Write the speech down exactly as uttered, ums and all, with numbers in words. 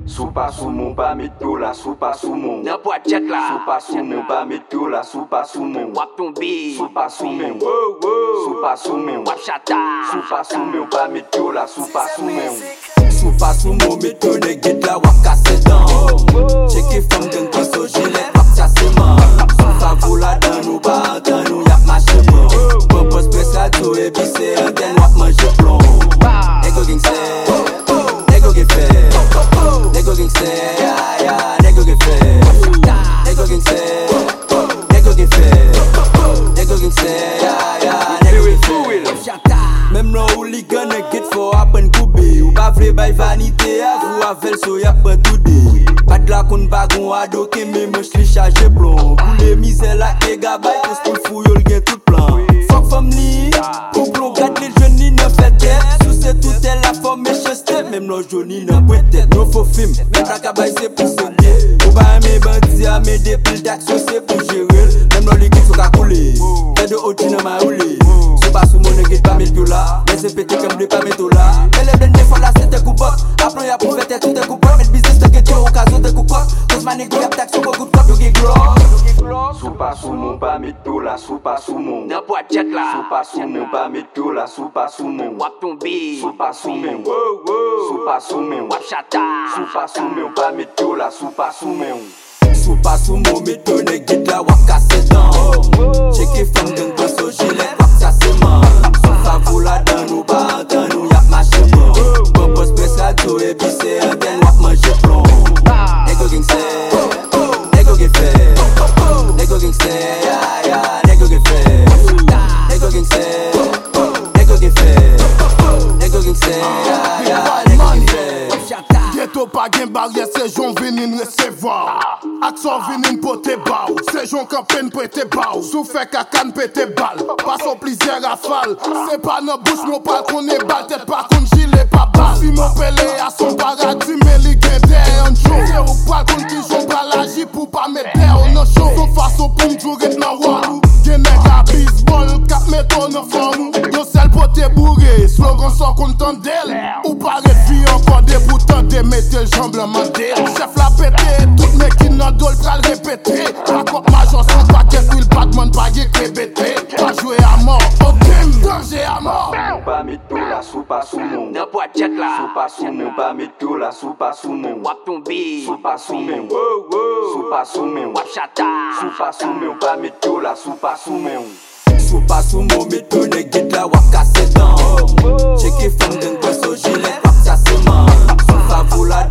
Soupa soumou, pas métro la soupa soumou. Nan project la. Soupa soumou, pas métro la soupa soumou. Wap tombe. Soupa soumou, wow wow. Soupa soumou, Wap chata. soupa soumou, pas métro la soupa soumou. Soupa soumou, métro ne get la wap casse dan. Check femme gang qui so gilet wap chasse man. Soupa vola dan nou ba antan nou yap mache bon. Bon pos pres radio e bise anten wap manje plon. Nego gang se, nego ge fe. Nego gang se, ya ya, nego ge fe. Nego gang se, nego ge fe. Nego gang se, ya ya, nego ge fe. Même non hooligan ne get for happen koube. Ou pa vle bay vanité a vous avel so yap pas tout de. Pas de la kon bagon ado ke me manche li charge plomb. Boule misère la ke gabay que spoon fou yo gen tout plan. Fuck family, pour plomb gade les jeunes ni ne fait tête. Sous c'est tout est la forme et cheste. Même non Johnny ne peut tête. No faux film, même la cabay c'est pour se guer. Ou pas mes bandits à mes dépils d'action c'est pour gérer. Même non l'équipe faut qu'à couler. Fait de haut tu ne m'a roulé. Pas sous mon nègre pas mettre là. Mais c'est pété comme de pas mettre là. Elle est dernière fois là c'était coup pop. Après y'a pour faire tout est coup pop. Mais le business te get au cas où t'es coup pop. Cause ma nègre y'a taxe sur beaucoup de cop. Yo get gloss. Soupa sous mon pas mettre là. Soupa sous mon. Nan project la. Soupa sous mon pas mettre là. Soupa sous mon. Wap tombe. Soupa sous mon. Wow wow. Soupa sous mon. Wap chata. Soupa sous mon pas mettre là. Soupa sous mon. Soupa sous mon mettre ne get la wap casse dan. Check femme gang qui so gilet wap chasse man. Soupa vola dan nou ba antan nou yap mache bon. Bon pos pres radio e bise anten wap manje plon. Nego gang se, nego ge fe. Nego gang se, ya ya, nego ge fe. Nego gang se, nego ge fe. Nego gang se, ya ya, nego ge fe. Ghetto pa gen barrière, c'est jon vinin recevoir. Action vinin pote bao, c'est jon campagne prete bao. Sou fait kakan pete bal, passons plusieurs rafales. C'est pas nos bouche, mon pas qu'on est bal, tête pas qu'on gilet pas bal. Si mon pelé à son paradis, mais li gen der en show. C'est ou pas qu'on qui joue pas l'agi pour pas mettre der en show. Son façon pour m'jouer nan walou. Gen nèg a baseball, cap meton nan fond. Yo sel pote bourré, slogan sans content d'elle. Ou paraît vie encore des boutons de mettre jambes la mandel. Chef la pété, tout mec qui n'a dol pral répéter. La cop major son paquet, il Batman pas yé crébété. Pas jouer à mort, au game, danger à mort. Pas mettre la soupa sous mon. Nan project la. Soupa sous mon, pas mettre la soupa sous mon. Wap tombe. Soupa sous mon, wow wow. Soupa sous mon. Wap chata. Soupa sous mon, pas mettre la soupa sous mon. Soupa sous mon, mettre ne get la wap casse dan. Check femme gang qui so gilet wap chasse man. Soupa vola